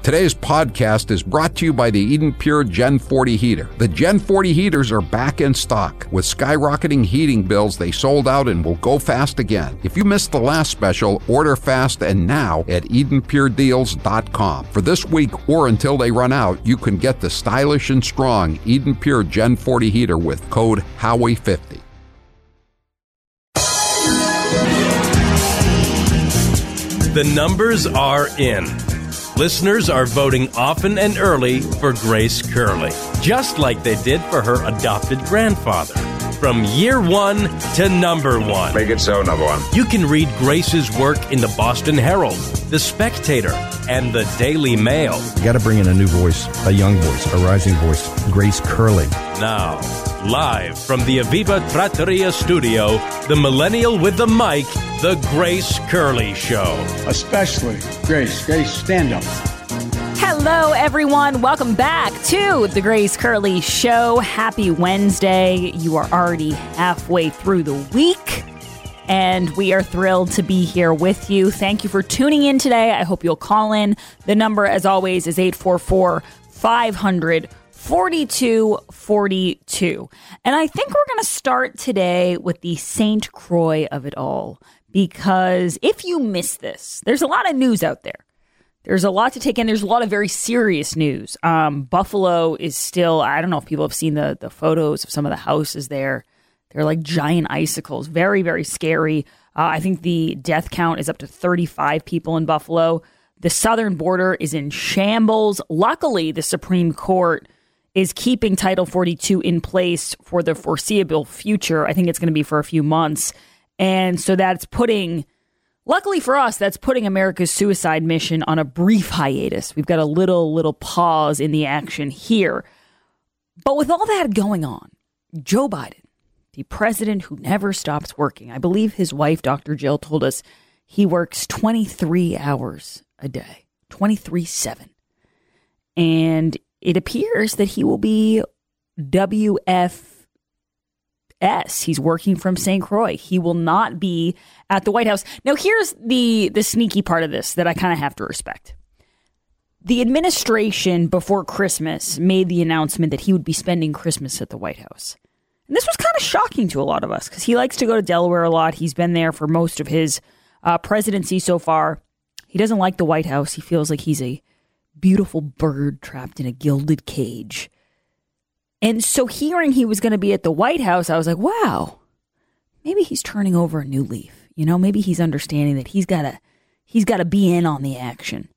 Today's podcast is brought to you by the Eden Pure Gen 40 heater. The Gen 40 heaters are back in stock. With skyrocketing heating bills, they sold out and will go fast again. If you missed the last special, order fast and now at EdenPureDeals.com. For this week or until they run out, you can get the stylish and strong Eden Pure Gen 40 heater with code Howie50. The numbers are in. Listeners are voting often and early for Grace Curley, just like they did for her adopted grandfather. From year one to number one. Make it so, number one. You can read Grace's work in the Boston Herald, the Spectator, and the Daily Mail. You got to bring in a new voice, a young voice, a rising voice, Grace Curley. Now, live from the Aviva Trattoria studio, the millennial with the mic, the Grace Curley Show. Especially Grace. Grace, stand up. Hello, everyone. Welcome back to the Grace Curley Show. Happy Wednesday. You are already halfway through the week, and we are thrilled to be here with you. Thank you for tuning in today. I hope you'll call in. The number, as always, is 844-500-4242. And I think we're going to start today with the St. Croix of it all, because if you miss this, there's a lot of news out there. There's a lot to take in. There's a lot of very serious news. Buffalo is still, I don't know if people have seen the photos of some of the houses there. They're like giant icicles. Very, very scary. I think the death count is up to 35 people in Buffalo. The southern border is in shambles. Luckily, the Supreme Court is keeping Title 42 in place for the foreseeable future. I think it's going to be for a few months. And so that's putting... Luckily for us, that's putting America's suicide mission on a brief hiatus. We've got a little pause in the action here. But with all that going on, Joe Biden, the president who never stops working, I believe his wife, Dr. Jill, told us he works 23 hours a day, 23/7. And it appears that he will be WFS. He's working from St. Croix. He will not be at the White House. Now, here's the sneaky part of this that I kind of have to respect. The administration before Christmas made the announcement that he would be spending Christmas at the White House. And this was kind of shocking to a lot of us because he likes to go to Delaware a lot. He's been there for most of his presidency so far. He doesn't like the White House. He feels like he's a beautiful bird trapped in a gilded cage. And so hearing he was going to be at the White House, I was like, wow, maybe he's turning over a new leaf. You know, maybe he's understanding that he's got to be in on the action.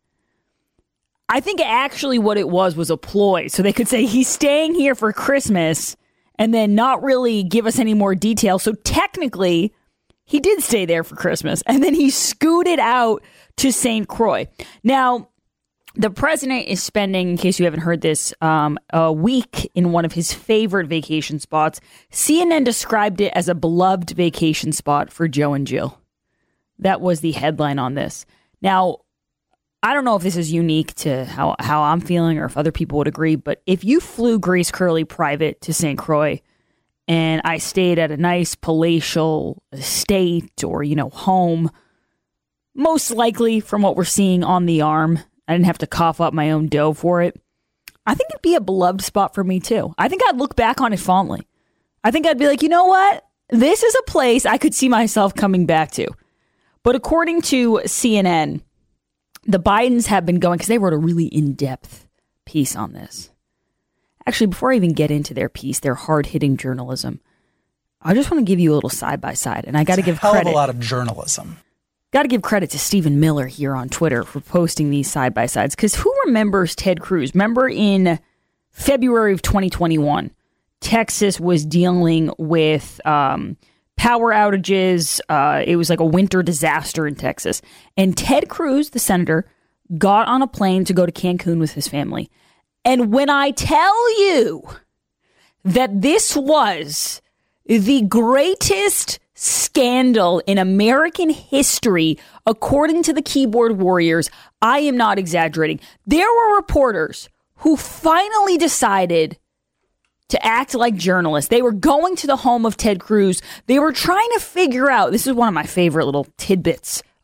I think actually what it was a ploy. So they could say he's staying here for Christmas and then not really give us any more details. So technically he did stay there for Christmas and then he scooted out to St. Croix. Now, the president is spending, in case you haven't heard this, a week in one of his favorite vacation spots. CNN described it as a beloved vacation spot for Joe and Jill. That was the headline on this. Now, I don't know if this is unique to how I'm feeling or if other people would agree, but if you flew Grace Curley private to St. Croix and I stayed at a nice palatial estate or, home, most likely from what we're seeing on the arm, I didn't have to cough up my own dough for it. I think it'd be a beloved spot for me, too. I think I'd look back on it fondly. I think I'd be like, you know what? This is a place I could see myself coming back to. But according to CNN, the Bidens have been going, because they wrote a really in-depth piece on this. Actually, before I even get into their piece, their hard-hitting journalism, I just want to give you a little side-by-side. And I got to give credit. Hell of a lot of journalism. Got to give credit to Stephen Miller here on Twitter for posting these side-by-sides. Because who remembers Ted Cruz? Remember in February of 2021, Texas was dealing with power outages. It was like a winter disaster in Texas. And Ted Cruz, the senator, got on a plane to go to Cancun with his family. And when I tell you that this was the greatest scandal in American history, according to the keyboard warriors, I am not exaggerating. There were reporters who finally decided to act like journalists. They were going to the home of Ted Cruz. They were trying to figure out, this is one of my favorite little tidbits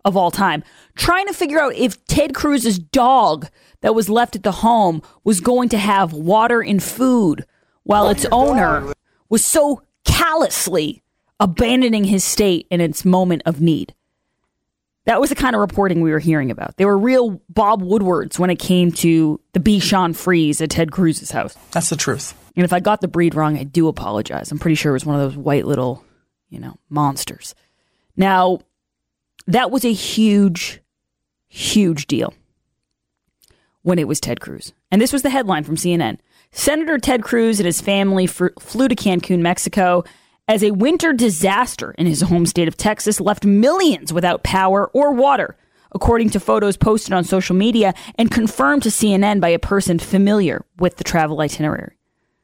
of all time, trying to figure out if Ted Cruz's dog that was left at the home was going to have water and food while its owner was so callously abandoning his state in its moment of need. That was the kind of reporting we were hearing about. They were real Bob Woodwards when it came to the Bichon Frise at Ted Cruz's house. That's the truth. And if I got the breed wrong, I do apologize. I'm pretty sure it was one of those white little, monsters. Now, that was a huge, huge deal when it was Ted Cruz. And this was the headline from CNN. Senator Ted Cruz and his family flew to Cancun, Mexico, as a winter disaster in his home state of Texas left millions without power or water, according to photos posted on social media and confirmed to CNN by a person familiar with the travel itinerary.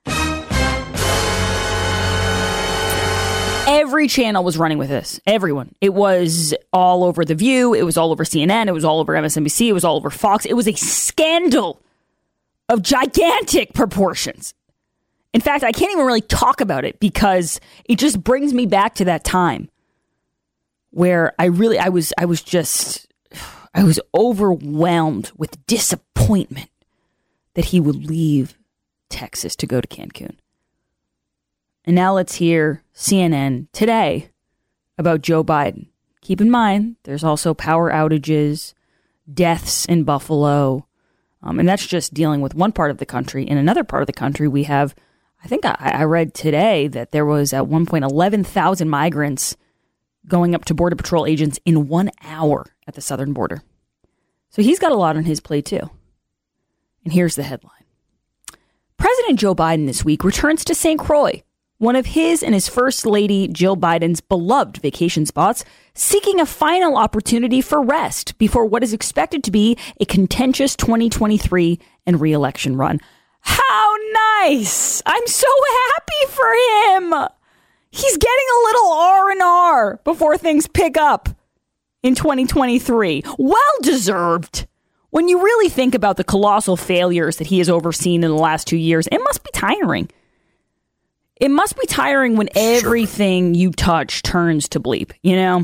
Every channel was running with this. Everyone. It was all over The View. It was all over CNN. It was all over MSNBC. It was all over Fox. It was a scandal of gigantic proportions. In fact, I can't even really talk about it because it just brings me back to that time where I was overwhelmed with disappointment that he would leave Texas to go to Cancun. And now let's hear CNN today about Joe Biden. Keep in mind, there's also power outages, deaths in Buffalo, and that's just dealing with one part of the country. In another part of the country, we have, I think I read today that there was at one point 11,000 migrants going up to Border Patrol agents in 1 hour at the southern border. So he's got a lot on his plate too. And here's the headline. President Joe Biden this week returns to St. Croix, one of his and his First Lady Jill Biden's beloved vacation spots, seeking a final opportunity for rest before what is expected to be a contentious 2023 and re-election run. How nice! I'm so happy for him! He's getting a little R&R before things pick up in 2023. Well deserved. When you really think about the colossal failures that he has overseen in the last 2 years, it must be tiring. It must be tiring when everything you touch turns to bleep,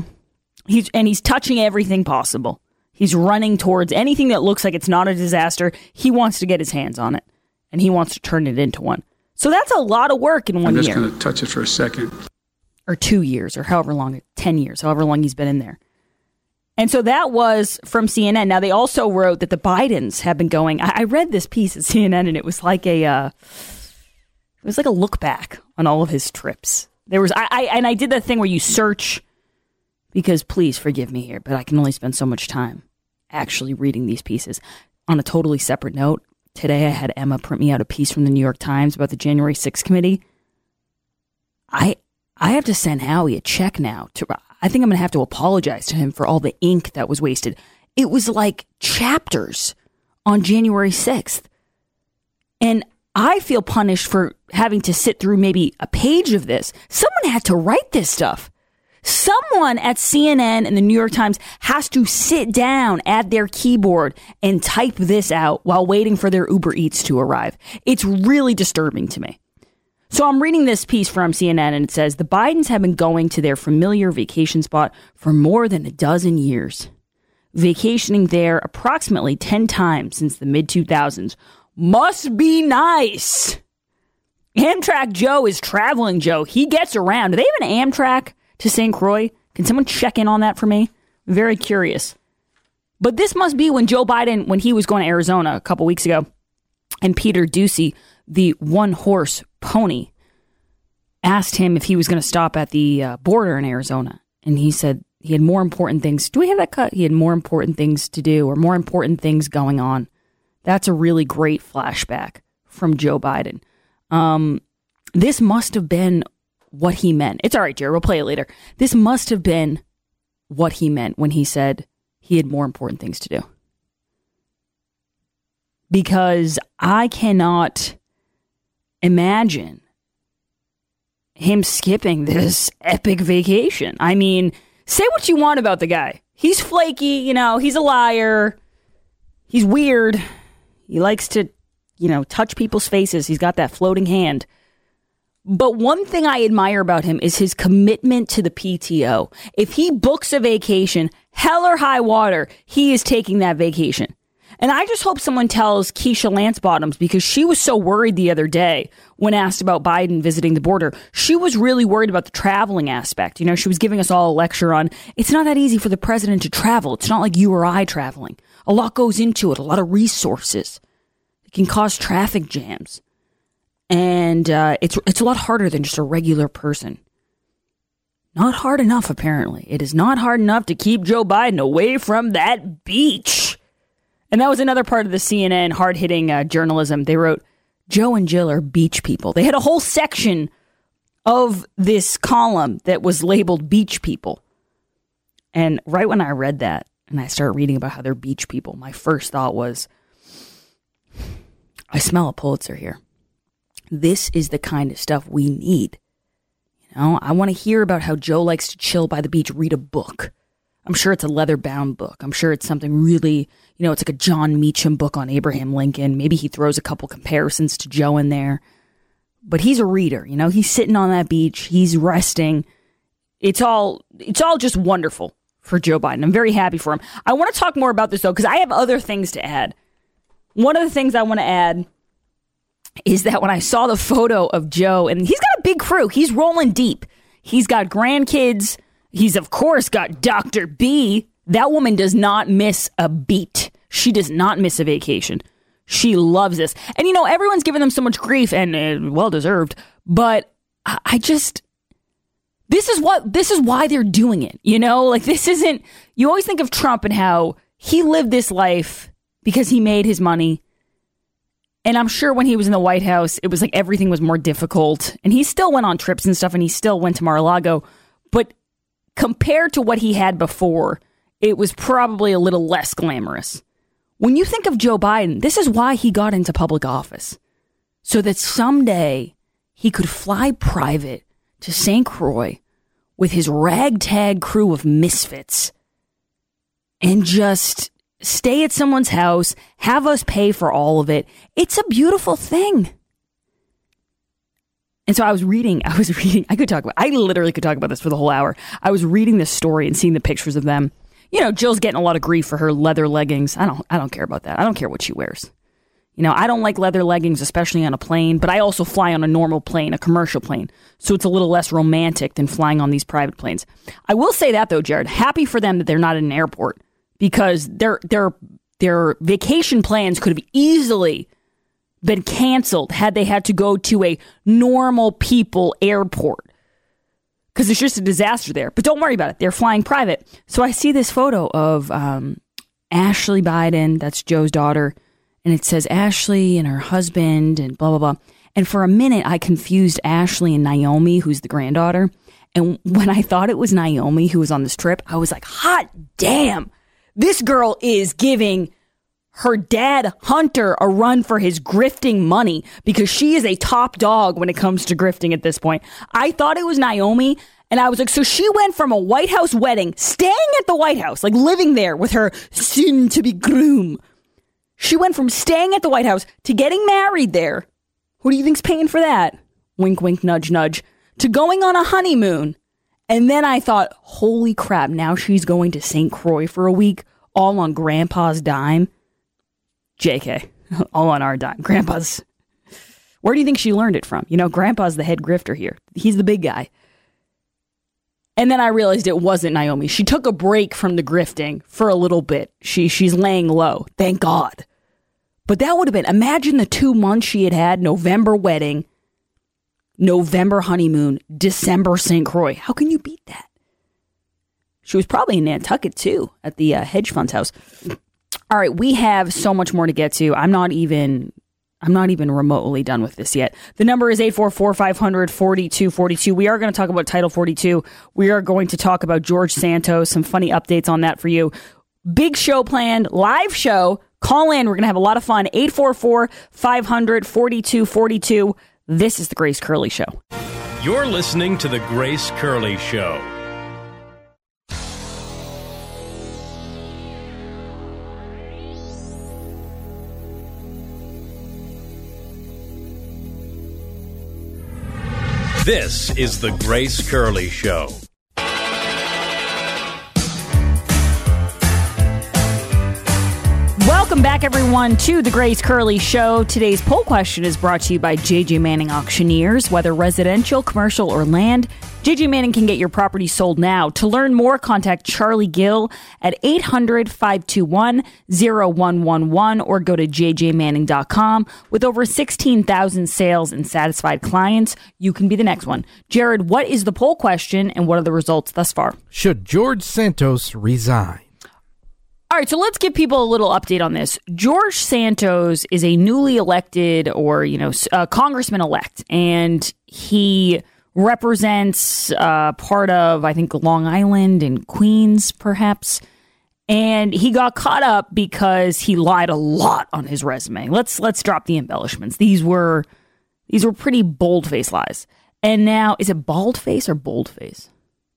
He's touching everything possible. He's running towards anything that looks like it's not a disaster. He wants to get his hands on it, and he wants to turn it into one. So that's a lot of work in 1 year. I'm just going to touch it for a second. Or 2 years, or however long, 10 years, however long he's been in there. And so that was from CNN. Now, they also wrote that the Bidens have been going. I read this piece at CNN, and it was like a look back on all of his trips. There was, I did that thing where you search, because please forgive me here, but I can only spend so much time actually reading these pieces. On a totally separate note, today I had Emma print me out a piece from the New York Times about the January 6th committee. I have to send Howie a check now. I think I'm going to have to apologize to him for all the ink that was wasted. It was like chapters on January 6th. And I feel punished for having to sit through maybe a page of this. Someone had to write this stuff. Someone at CNN and the New York Times has to sit down at their keyboard and type this out while waiting for their Uber Eats to arrive. It's really disturbing to me. So I'm reading this piece from CNN, and it says, the Bidens have been going to their familiar vacation spot for more than a dozen years, vacationing there approximately 10 times since the mid-2000s. Must be nice. Amtrak Joe is traveling Joe. He gets around. Do they have an Amtrak to St. Croix? Can someone check in on that for me? I'm very curious. But this must be when Joe Biden, when he was going to Arizona a couple weeks ago, and Peter Doocy, the one-horse pony, asked him if he was going to stop at the border in Arizona. And he said he had more important things. Do we have that cut? He had more important things to do, or more important things going on. That's a really great flashback from Joe Biden. This must have been what he meant. It's all right, Jerry. We'll play it later. This must have been what he meant when he said he had more important things to do. Because I cannot imagine him skipping this epic vacation. I mean, say what you want about the guy. He's flaky, he's a liar. He's weird. He likes to, touch people's faces. He's got that floating hand. But one thing I admire about him is his commitment to the PTO. If he books a vacation, hell or high water, he is taking that vacation. And I just hope someone tells Keisha Lance Bottoms, because she was so worried the other day when asked about Biden visiting the border. She was really worried about the traveling aspect. You know, she was giving us all a lecture on, it's not that easy for the president to travel. It's not like you or I traveling. A lot goes into it, a lot of resources. It can cause traffic jams. And it's a lot harder than just a regular person. Not hard enough, apparently. It is not hard enough to keep Joe Biden away from that beach. And that was another part of the CNN hard-hitting journalism. They wrote, Joe and Jill are beach people. They had a whole section of this column that was labeled beach people. And right when I read that, and I started reading about how they're beach people, my first thought was, I smell a Pulitzer here. This is the kind of stuff we need. You know, I want to hear about how Joe likes to chill by the beach, read a book. I'm sure it's a leather-bound book. I'm sure it's something really, you know, it's like a John Meacham book on Abraham Lincoln. Maybe he throws a couple comparisons to Joe in there. But he's a reader, you know. He's sitting on that beach. He's resting. It's all just wonderful for Joe Biden. I'm very happy for him. I want to talk more about this, though, because I have other things to add. One of the things I want to add is that when I saw the photo of Joe, and he's got a big crew. He's rolling deep. He's got grandkids. He's, of course, got Dr. B. That woman does not miss a beat. She does not miss a vacation. She loves this. And, you know, everyone's giving them so much grief, and well-deserved. But I just... This is why they're doing it. You know, like, this isn't... You always think of Trump and how he lived this life because he made his money. And I'm sure when he was in the White House, it was like everything was more difficult. And he still went on trips and stuff, and he still went to Mar-a-Lago. But compared to what he had before, it was probably a little less glamorous. When you think of Joe Biden, this is why he got into public office. So that someday he could fly private to St. Croix with his ragtag crew of misfits and just stay at someone's house, have us pay for all of it. It's a beautiful thing. And so I literally could talk about this for the whole hour. I was reading this story and seeing the pictures of them. You know, Jill's getting a lot of grief for her leather leggings. I don't care about that. I don't care what she wears. You know, I don't like leather leggings, especially on a plane, but I also fly on a normal plane, a commercial plane. So it's a little less romantic than flying on these private planes. I will say that, though, Jared, happy for them that they're not in an airport, because their vacation plans could have easily been canceled had they had to go to a normal people airport, because it's just a disaster there. But don't worry about it. They're flying private. So I see this photo of Ashley Biden. That's Joe's daughter. And it says Ashley and her husband and blah, blah, blah. And for a minute, I confused Ashley and Naomi, who's the granddaughter. And when I thought it was Naomi who was on this trip, I was like, hot damn. This girl is giving her dad, Hunter, a run for his grifting money, because she is a top dog when it comes to grifting at this point. I thought it was Naomi, and I was like, so she went from a White House wedding, staying at the White House, like living there with her soon-to-be groom. She went from staying at the White House to getting married there. Who do you think's paying for that? Wink, wink, nudge, nudge. To going on a honeymoon. And then I thought, holy crap, now she's going to St. Croix for a week, all on Grandpa's dime. JK, all on our dime. Grandpa's, where do you think she learned it from? You know, Grandpa's the head grifter here. He's the big guy. And then I realized it wasn't Naomi. She took a break from the grifting for a little bit. She's laying low. Thank God. But that would have been, imagine the 2 months she had November wedding, November honeymoon, December St. Croix. How can you beat that? She was probably in Nantucket too, at the hedge fund's house. All right, we have so much more to get to. I'm not even remotely done with this yet. The number is 844-500-4242. We are going to talk about Title 42. We are going to talk about George Santos, some funny updates on that for you. Big show planned, live show. Call in. We're going to have a lot of fun. 844-500-4242. This is The Grace Curley Show. You're listening to The Grace Curley Show. This is The Grace Curley Show. everyone, to the Grace Curley Show. Today's poll question is brought to you by J.J. Manning Auctioneers. Whether residential, commercial, or land, J.J. Manning can get your property sold now. To learn more, contact Charlie Gill at 800-521-0111 or go to jjmanning.com. With over 16,000 sales and satisfied clients, you can be the next one. Jared, what is the poll question and what are the results thus far? Should George Santos resign? All right, so let's give people a little update on this. George Santos is a newly elected congressman-elect, and he represents part of, I think, Long Island and Queens, perhaps. And he got caught up because he lied a lot on his resume. Let's drop the embellishments. These were pretty bold-faced lies. And now, is it bald-face or bold-face?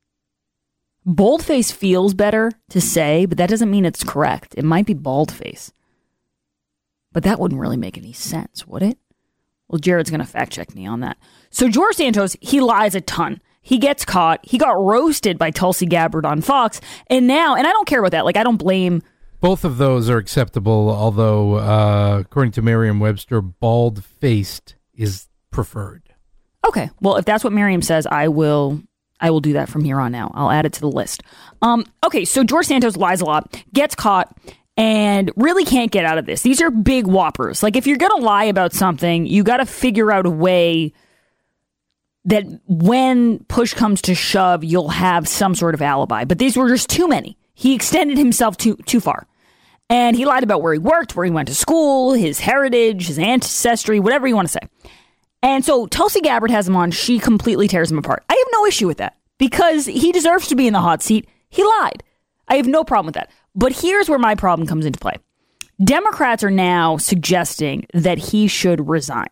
Boldface feels better to say, but that doesn't mean it's correct. It might be baldface. But that wouldn't really make any sense, would it? Well, Jared's going to fact check me on that. So George Santos, he lies a ton. He gets caught. He got roasted by Tulsi Gabbard on Fox. And I don't care about that. Like, I don't blame. Both of those are acceptable, although, according to Merriam-Webster, bald-faced is preferred. Okay. Well, if that's what Merriam says, I will do that from here on out. I'll add it to the list. Okay, so George Santos lies a lot, gets caught, and really can't get out of this. These are big whoppers. Like, if you're going to lie about something, you got to figure out a way that when push comes to shove, you'll have some sort of alibi. But these were just too many. He extended himself too far. And he lied about where he worked, where he went to school, his heritage, his ancestry, whatever you want to say. And so Tulsi Gabbard has him on. She completely tears him apart. I have no issue with that because he deserves to be in the hot seat. He lied. I have no problem with that. But here's where my problem comes into play. Democrats are now suggesting that he should resign.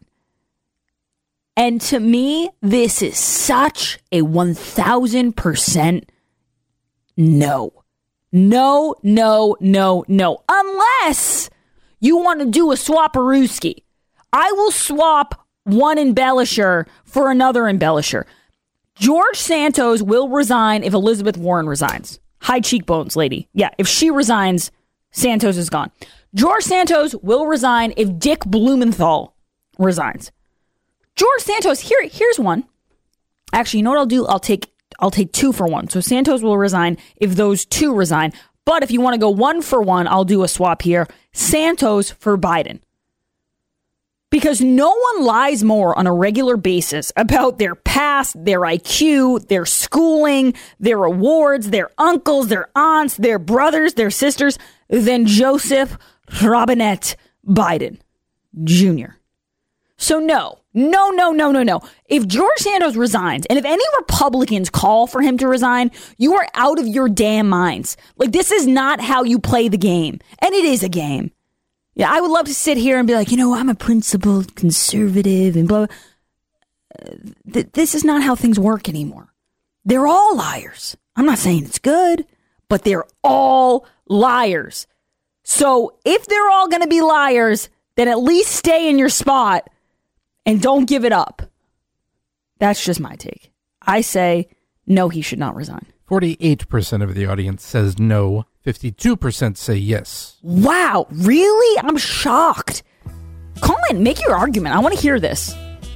And to me, this is such a 1,000% no. No, no, no, no. Unless you want to do a swap-a-rooski. I will swap one embellisher for another embellisher. George Santos will resign if Elizabeth Warren resigns. High cheekbones, lady. Yeah, if she resigns, Santos is gone. George Santos will resign if Dick Blumenthal resigns. George Santos, here's one. Actually, you know what I'll do? I'll take 2 for 1. So Santos will resign if those 2 resign. But if you want to go 1 for 1, I'll do a swap here. Santos for Biden. Because no one lies more on a regular basis about their past, their IQ, their schooling, their awards, their uncles, their aunts, their brothers, their sisters, than Joseph Robinette Biden Jr. So no. If George Santos resigns, and if any Republicans call for him to resign, you are out of your damn minds. Like, this is not how you play the game. And it is a game. Yeah, I would love to sit here and be like, I'm a principled conservative and blah, blah. This is not how things work anymore. They're all liars. I'm not saying it's good, but they're all liars. So if they're all going to be liars, then at least stay in your spot and don't give it up. That's just my take. I say, no, he should not resign. 48% of the audience says no. 52% say yes. Wow, really? I'm shocked. Call in, make your argument. I want to hear this.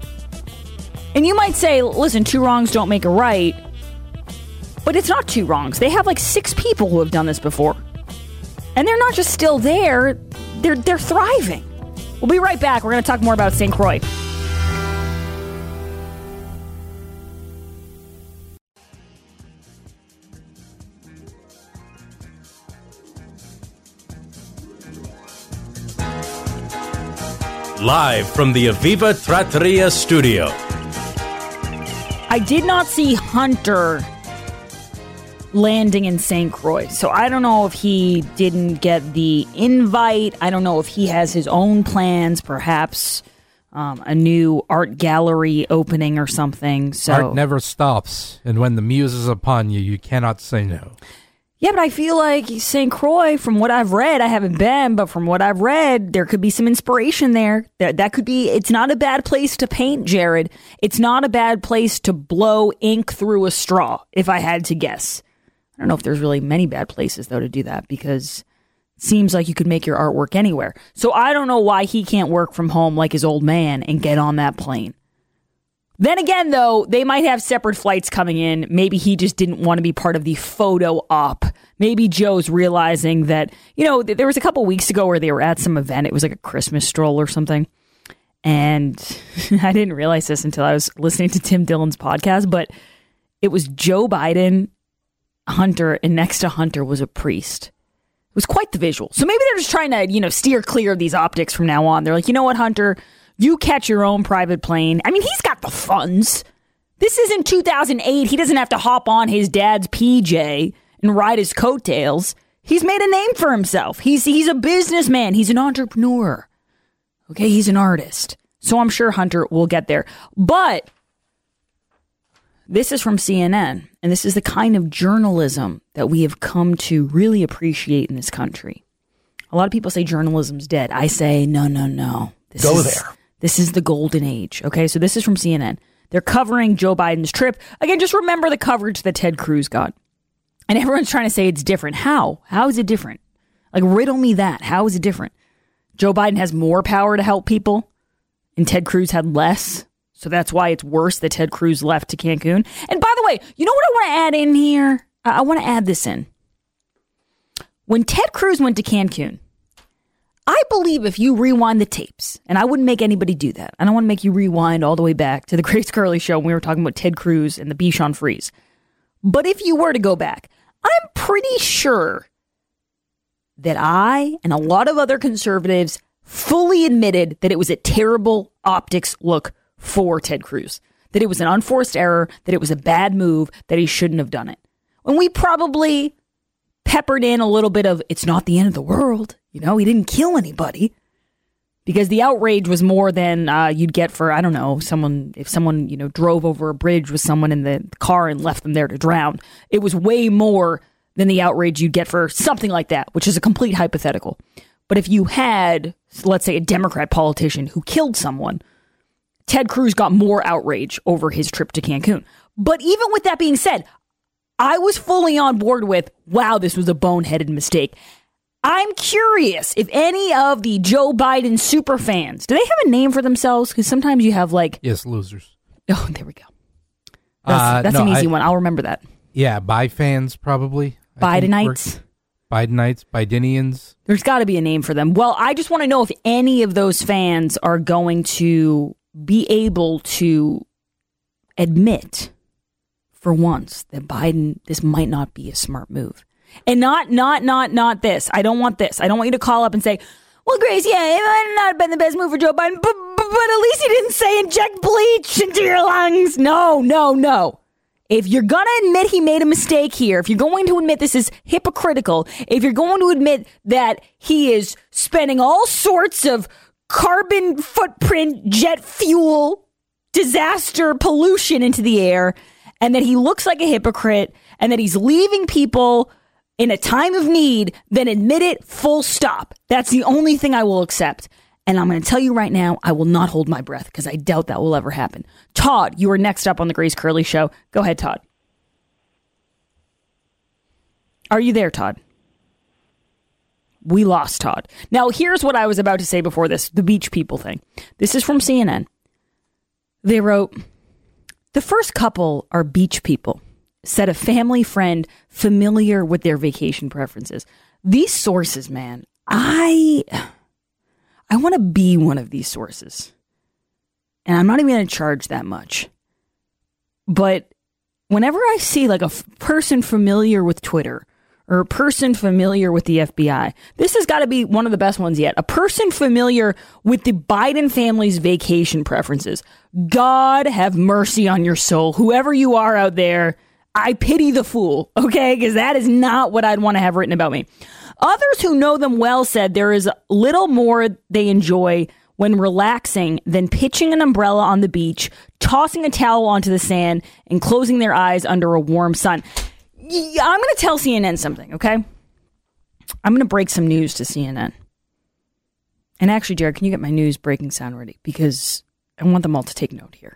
And you might say, listen, 2 wrongs don't make a right. But it's not 2 wrongs. They have like 6 people who have done this before. And they're not just still there, they're thriving. We'll be right back. We're going to talk more about St. Croix. Live from the Aviva Trattoria studio. I did not see Hunter landing in St. Croix, so I don't know if he didn't get the invite. I don't know if he has his own plans, perhaps a new art gallery opening or something. So art never stops, and when the muse is upon you, you cannot say no. Yeah, but I feel like St. Croix, from what I've read, I haven't been, but from what I've read, there could be some inspiration there. That could be, it's not a bad place to paint, Jared. It's not a bad place to blow ink through a straw, if I had to guess. I don't know if there's really many bad places, though, to do that, because Seems like you could make your artwork anywhere. So I don't know why he can't work from home like his old man and get on that plane. Then again, though, they might have separate flights coming in. Maybe he just didn't want to be part of the photo op. Maybe Joe's realizing that, there was a couple weeks ago where they were at some event. It was like a Christmas stroll or something. And I didn't realize this until I was listening to Tim Dillon's podcast, but it was Joe Biden, Hunter, and next to Hunter was a priest. It was quite the visual. So maybe they're just trying to, steer clear of these optics from now on. They're like, you know what, Hunter? You catch your own private plane. I mean, he's got the funds. This isn't 2008. He doesn't have to hop on his dad's PJ and ride his coattails. He's made a name for himself. He's a businessman. He's an entrepreneur. Okay, he's an artist. So I'm sure Hunter will get there. But this is from CNN, and this is the kind of journalism that we have come to really appreciate in this country. A lot of people say journalism's dead. I say, no. This is the golden age. Okay, so this is from CNN. They're covering Joe Biden's trip. Again, just remember the coverage that Ted Cruz got. And everyone's trying to say it's different. How? How is it different? Like, riddle me that. How is it different? Joe Biden has more power to help people, and Ted Cruz had less. So that's why it's worse that Ted Cruz left to Cancun. And by the way, you know what I want to add in here? I want to add this in. When Ted Cruz went to Cancun, I believe if you rewind the tapes, and I wouldn't make anybody do that. I don't want to make you rewind all the way back to the Grace Curley show when we were talking about Ted Cruz and the Bichon Frise. But if you were to go back, I'm pretty sure that I and a lot of other conservatives fully admitted that it was a terrible optics look for Ted Cruz, that it was an unforced error, that it was a bad move, that he shouldn't have done it. When we probably peppered in a little bit of, it's not the end of the world. He didn't kill anybody. Because the outrage was more than you'd get for, I don't know, if someone, drove over a bridge with someone in the car and left them there to drown. It was way more than the outrage you'd get for something like that, which is a complete hypothetical. But if you had, let's say, a Democrat politician who killed someone, Ted Cruz got more outrage over his trip to Cancun. But even with that being said, I was fully on board with, wow, this was a boneheaded mistake. I'm curious if any of the Joe Biden super fans, do they have a name for themselves? Because sometimes you have Yes, losers. Oh, there we go. That's an easy one. I'll remember that. Yeah, fans probably. Bidenites. Bidenites, Bidenians. There's got to be a name for them. Well, I just want to know if any of those fans are going to be able to admit for once that this might not be a smart move. And not this. I don't want this. I don't want you to call up and say, well, Grace, yeah, it might not have been the best move for Joe Biden, but at least he didn't say inject bleach into your lungs. No. If you're going to admit he made a mistake here, if you're going to admit this is hypocritical, if you're going to admit that he is spending all sorts of carbon footprint, jet fuel, disaster, pollution into the air, and that he looks like a hypocrite, and that he's leaving people in a time of need, then admit it, full stop. That's the only thing I will accept. And I'm going to tell you right now, I will not hold my breath because I doubt that will ever happen. Todd, you are next up on the Grace Curley Show. Go ahead, Todd. Are you there, Todd? We lost Todd. Now, here's what I was about to say before this, the beach people thing. This is from CNN. They wrote, the first couple are beach people, said a family friend familiar with their vacation preferences. These sources, man, I want to be one of these sources. And I'm not even going to charge that much. But whenever I see a person familiar with Twitter or a person familiar with the FBI, this has got to be one of the best ones yet. A person familiar with the Biden family's vacation preferences. God have mercy on your soul. Whoever you are out there, I pity the fool, okay? Because that is not what I'd want to have written about me. Others who know them well said there is little more they enjoy when relaxing than pitching an umbrella on the beach, tossing a towel onto the sand, and closing their eyes under a warm sun. I'm going to tell CNN something, okay? I'm going to break some news to CNN. And actually, Jared, can you get my news breaking sound ready? Because I want them all to take note here.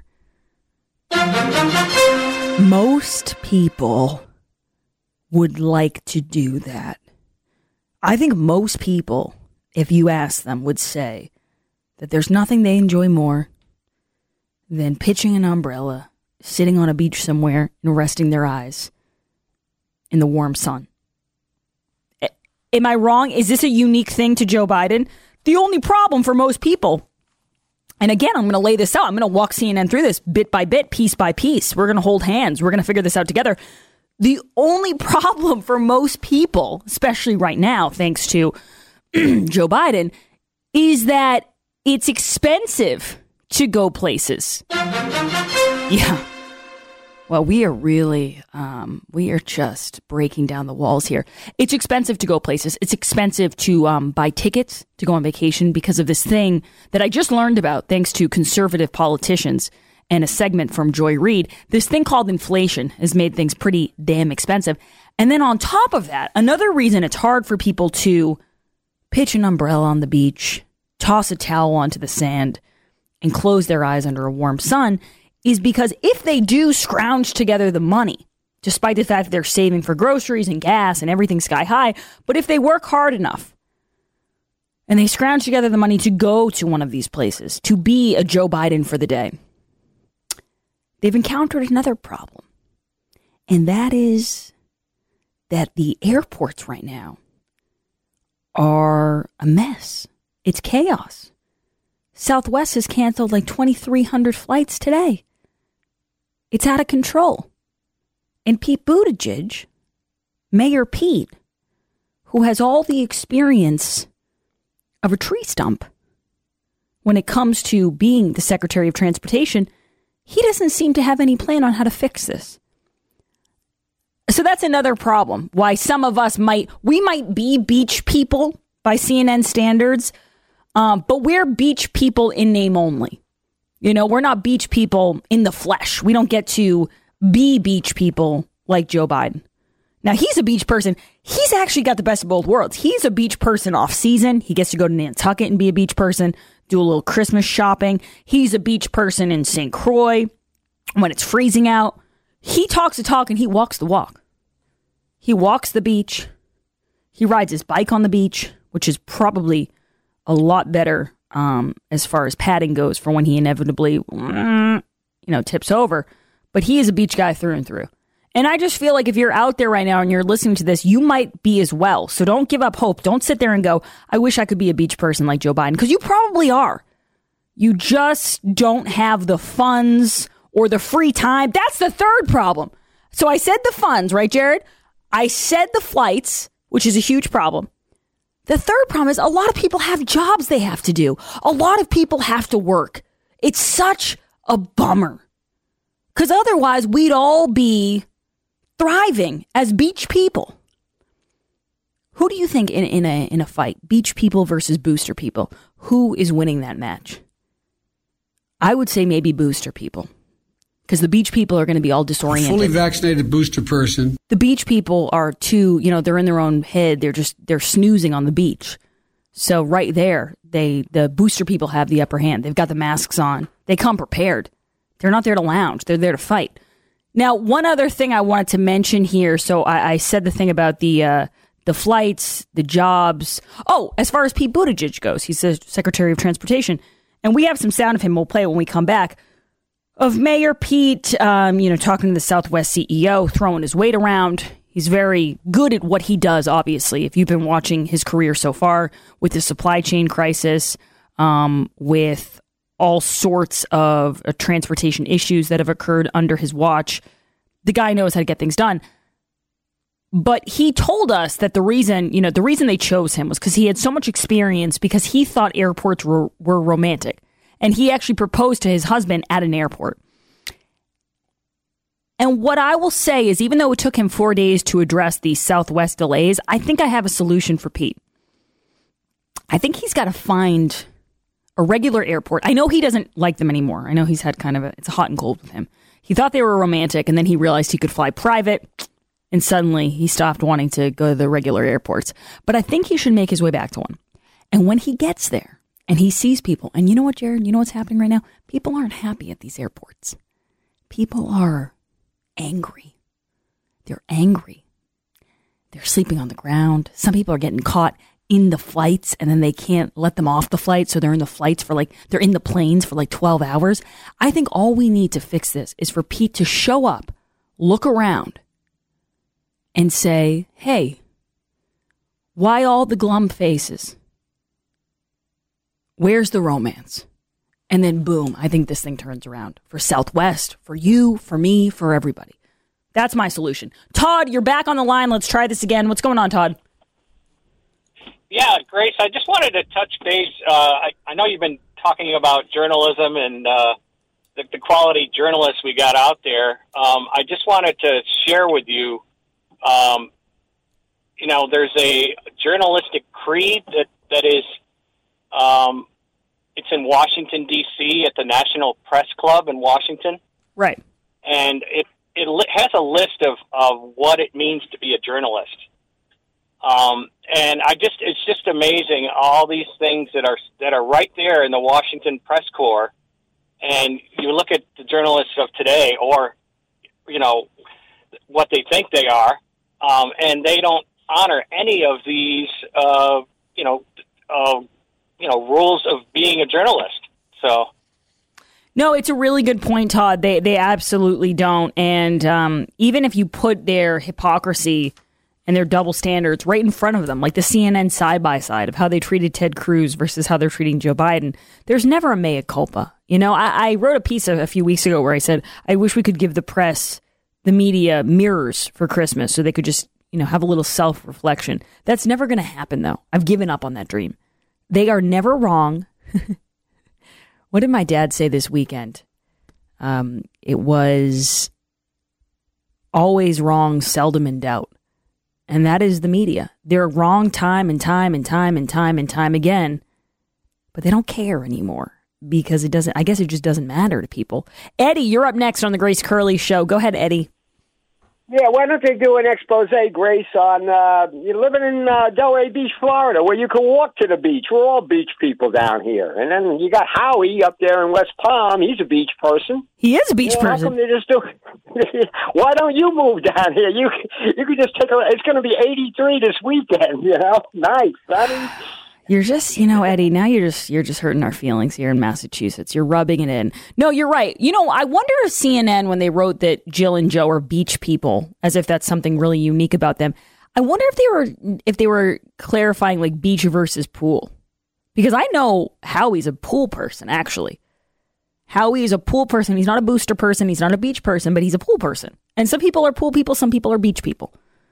Most people would like to do that. I think most people, if you ask them, would say that there's nothing they enjoy more than pitching an umbrella, sitting on a beach somewhere, and resting their eyes in the warm sun. Am I wrong? Is this a unique thing to Joe Biden? The only problem for most people, and again, I'm going to lay this out. I'm going to walk CNN through this bit by bit, piece by piece. We're going to hold hands. We're going to figure this out together. The only problem for most people, especially right now, thanks to Joe Biden, is that it's expensive to go places. Yeah. Well, we are just breaking down the walls here. It's expensive to go places. It's expensive to buy tickets to go on vacation because of this thing that I just learned about thanks to conservative politicians and a segment from Joy Reid. This thing called inflation has made things pretty damn expensive. And then on top of that, another reason it's hard for people to pitch an umbrella on the beach, toss a towel onto the sand, and close their eyes under a warm sun is because if they do scrounge together the money, despite the fact that they're saving for groceries and gas and everything sky high, but if they work hard enough and they scrounge together the money to go to one of these places, to be a Joe Biden for the day, they've encountered another problem. And that is that the airports right now are a mess. It's chaos. Southwest has canceled like 2,300 flights today. It's out of control. And Pete Buttigieg, Mayor Pete, who has all the experience of a tree stump when it comes to being the Secretary of Transportation, he doesn't seem to have any plan on how to fix this. So that's another problem. Why some of us might be beach people by CNN standards, but we're beach people in name only. You know, we're not beach people in the flesh. We don't get to be beach people like Joe Biden. Now, he's a beach person. He's actually got the best of both worlds. He's a beach person off season. He gets to go to Nantucket and be a beach person, do a little Christmas shopping. He's a beach person in St. Croix when it's freezing out. He talks the talk and he walks the walk. He walks the beach. He rides his bike on the beach, which is probably a lot better as far as padding goes for when he inevitably, tips over. But he is a beach guy through and through. And I just feel like if you're out there right now and you're listening to this, you might be as well. So don't give up hope. Don't sit there and go, I wish I could be a beach person like Joe Biden, because you probably are. You just don't have the funds or the free time. That's the third problem. So I said the funds, right, Jared? I said the flights, which is a huge problem. The third problem is a lot of people have jobs they have to do. A lot of people have to work. It's such a bummer. Because otherwise, we'd all be thriving as beach people. Who do you think in a fight, beach people versus booster people, who is winning that match? I would say maybe booster people. Because the beach people are going to be all disoriented. A fully vaccinated booster person. The beach people are too, they're in their own head. They're snoozing on the beach. So right there, the booster people have the upper hand. They've got the masks on. They come prepared. They're not there to lounge. They're there to fight. Now, one other thing I wanted to mention here. So I said the thing about the flights, the jobs. Oh, as far as Pete Buttigieg goes, he's the Secretary of Transportation. And we have some sound of him. We'll play it when we come back. Of Mayor Pete, talking to the Southwest CEO, throwing his weight around. He's very good at what he does, obviously. If you've been watching his career so far with the supply chain crisis, with all sorts of transportation issues that have occurred under his watch, the guy knows how to get things done. But he told us that the reason they chose him was because he had so much experience, because he thought airports were romantic. And he actually proposed to his husband at an airport. And what I will say is, even though it took him 4 days to address the Southwest delays, I think I have a solution for Pete. I think he's got to find a regular airport. I know he doesn't like them anymore. I know he's had it's hot and cold with him. He thought they were romantic, and then he realized he could fly private, and suddenly he stopped wanting to go to the regular airports. But I think he should make his way back to one. And when he gets there, and he sees people, and you know what, Jared? You know what's happening right now? People aren't happy at these airports. People are angry. They're angry. They're sleeping on the ground. Some people are getting caught in the flights and then they can't let them off the flight. So they're in the flights for they're in the planes for 12 hours. I think all we need to fix this is for Pete to show up, look around and say, hey, why all the glum faces? Where's the romance? And then boom, I think this thing turns around for Southwest, for you, for me, for everybody. That's my solution. Todd, you're back on the line. Let's try this again. What's going on, Todd? Yeah, Grace, I just wanted to touch base. I know you've been talking about journalism and the quality journalists we got out there. I just wanted to share with you, there's a journalistic creed that is, it's in Washington, D.C. at the National Press Club in Washington. Right. And it has a list of what it means to be a journalist. And it's just amazing, all these things that are right there in the Washington Press Corps. And you look at the journalists of today, or, what they think they are, and they don't honor any of these, rules of being a journalist. So. No, it's a really good point, Todd. They absolutely don't. And even if you put their hypocrisy and their double standards right in front of them, like the CNN side-by-side of how they treated Ted Cruz versus how they're treating Joe Biden, there's never a mea culpa. I wrote a piece a few weeks ago where I said, I wish we could give the press, the media, mirrors for Christmas so they could just, have a little self-reflection. That's never going to happen, though. I've given up on that dream. They are never wrong. What did my dad say this weekend? It was always wrong, seldom in doubt. And that is the media. They're wrong time and time and time and time and time again, but they don't care anymore because I guess it just doesn't matter to people. Eddie, you're up next on the Grace Curley Show. Go ahead, Eddie. Yeah, why don't they do an expose, Grace, on you're living in Delray Beach, Florida, where you can walk to the beach. We're all beach people down here. And then you got Howie up there in West Palm. He's a beach person. He is a beach person. How come they just do? Why don't you move down here? You could just take it's going to be 83 this weekend. Nice, buddy. You're just, Eddie, now you're just hurting our feelings here in Massachusetts. You're rubbing it in. No, you're right. I wonder if CNN, when they wrote that Jill and Joe are beach people, as if that's something really unique about them, I wonder if they were clarifying like beach versus pool. Because I know Howie's a pool person, actually. Howie is a pool person. He's not a booster person. He's not a beach person, but he's a pool person. And some people are pool people. Some people are beach people.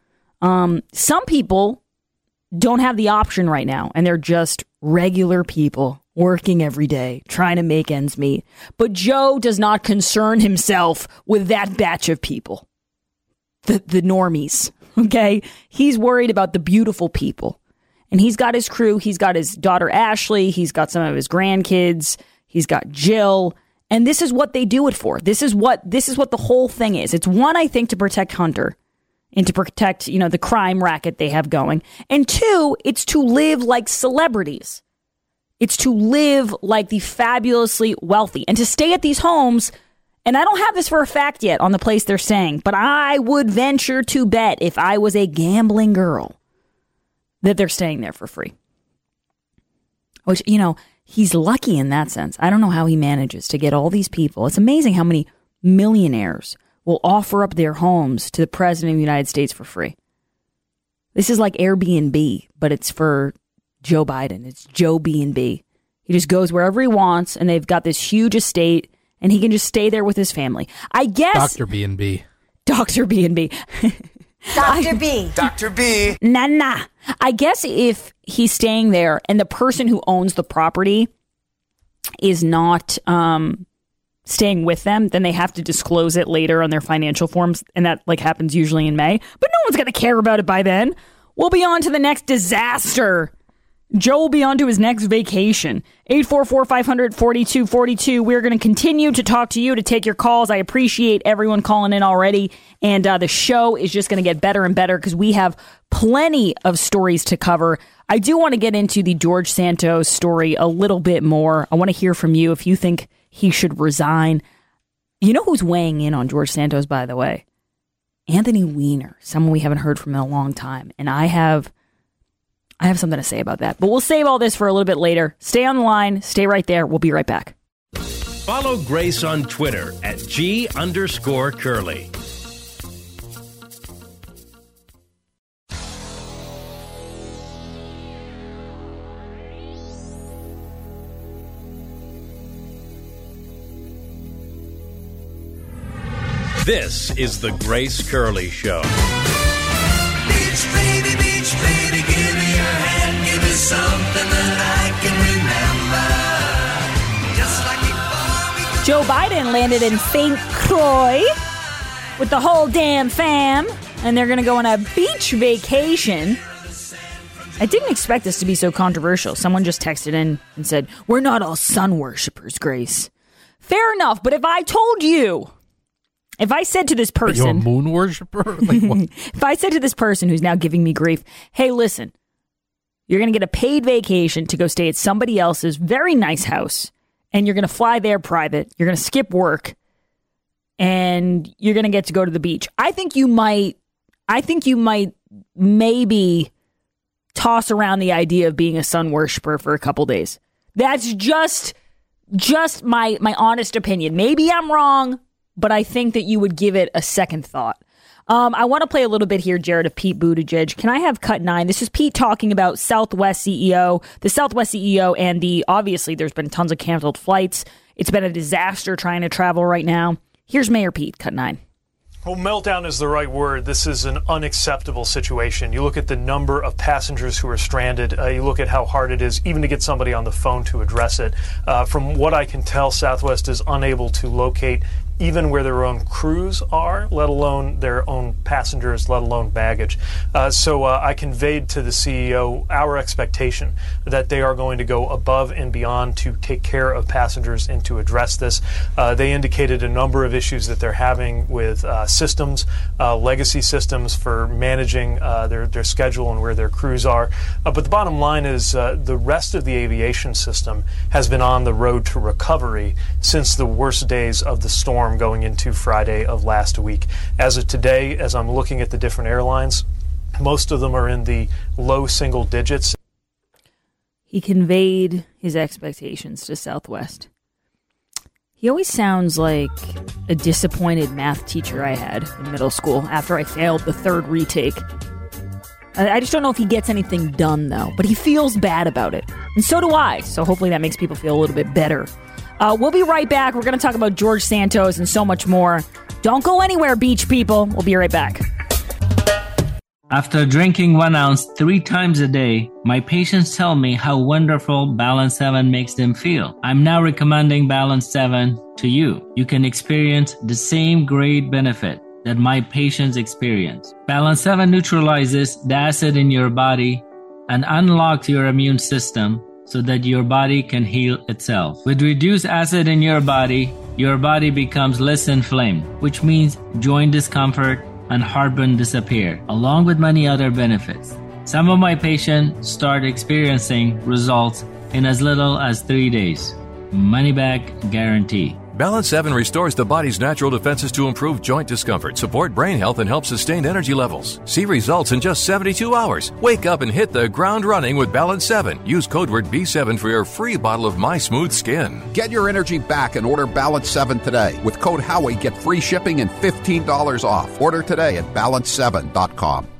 Some people don't have the option right now, and they're just regular people working every day, trying to make ends meet. But Joe does not concern himself with that batch of people, the normies, okay? He's worried about the beautiful people, and he's got his crew. He's got his daughter, Ashley. He's got some of his grandkids. He's got Jill, and this is what they do it for. This is what the whole thing is. It's one, I think, to protect Hunter, and to protect, the crime racket they have going. And two, it's to live like celebrities. It's to live like the fabulously wealthy and to stay at these homes. And I don't have this for a fact yet on the place they're staying, but I would venture to bet if I was a gambling girl that they're staying there for free. Which, he's lucky in that sense. I don't know how he manages to get all these people. It's amazing how many millionaires will offer up their homes to the president of the United States for free. This is like Airbnb, but it's for Joe Biden. It's Joe B&B. He just goes wherever he wants, and they've got this huge estate, and he can just stay there with his family. I guess... Dr. B&B. Dr. B&B. Dr. B. Dr. B. Nah. I guess if he's staying there, and the person who owns the property is not... staying with them, then they have to disclose it later on their financial forms, and that happens usually in May. But no one's going to care about it by then. We'll be on to the next disaster. Joe will be on to his next vacation. 844-500-4242. We're going to continue to talk to you, to take your calls. I appreciate everyone calling in already, and the show is just going to get better and better because we have plenty of stories to cover. I do want to get into the George Santos story a little bit more. I want to hear from you if you think he should resign. You know who's weighing in on George Santos, by the way? Anthony Weiner, someone we haven't heard from in a long time. And I have something to say about that. But we'll save all this for a little bit later. Stay on the line. Stay right there. We'll be right back. Follow Grace on Twitter at G_Curly. This is the Grace Curley Show. Beach baby, give me your hand, give me something that I can remember. Just like Joe Biden landed in St. Croix with the whole damn fam, and they're going to go on a beach vacation. I didn't expect this to be so controversial. Someone just texted in and said, we're not all sun worshippers, Grace. Fair enough, but if I told you... If I said to this person... Are you a moon worshiper? Like what? If I said to this person who's now giving me grief, hey, listen, you're going to get a paid vacation to go stay at somebody else's very nice house, and you're going to fly there private, you're going to skip work, and you're going to get to go to the beach. I think you might maybe toss around the idea of being a sun worshiper for a couple days. That's just my honest opinion. Maybe I'm wrong, but I think that you would give it a second thought. I want to play a little bit here, Jared, of Pete Buttigieg. Can I have cut 9? This is Pete talking about Southwest CEO, the Southwest CEO, and obviously there's been tons of canceled flights. It's been a disaster trying to travel right now. Here's Mayor Pete, cut 9. Well, meltdown is the right word. This is an unacceptable situation. You look at the number of passengers who are stranded. You look at how hard it is even to get somebody on the phone to address it. From what I can tell, Southwest is unable to locate even where their own crews are, let alone their own passengers, let alone baggage. So I conveyed to the CEO our expectation that they are going to go above and beyond to take care of passengers and to address this. They indicated a number of issues that they're having with systems, legacy systems for managing their schedule and where their crews are. But the bottom line is the rest of the aviation system has been on the road to recovery since the worst days of the storm going into Friday of last week. As of today, as I'm looking at the different airlines, most of them are in the low single digits. He conveyed his expectations to Southwest. He always sounds like a disappointed math teacher I had in middle school after I failed the third retake. I just don't know if he gets anything done, though, but he feels bad about it. And so do I, so hopefully that makes people feel a little bit better. We'll be right back. We're going to talk about George Santos and so much more. Don't go anywhere, beach people. We'll be right back. After drinking 1 ounce 3 times a day, my patients tell me how wonderful Balance 7 makes them feel. I'm now recommending Balance 7 to you. You can experience the same great benefit that my patients experience. Balance 7 neutralizes the acid in your body and unlocks your immune system so that your body can heal itself. With reduced acid in your body becomes less inflamed, which means joint discomfort and heartburn disappear, along with many other benefits. Some of my patients start experiencing results in as little as 3 days. Money back guarantee. Balance 7 restores the body's natural defenses to improve joint discomfort, support brain health, and help sustain energy levels. See results in just 72 hours. Wake up and hit the ground running with Balance 7. Use code word B7 for your free bottle of My Smooth Skin. Get your energy back and order Balance 7 today. With code Howie, get free shipping and $15 off. Order today at balance7.com.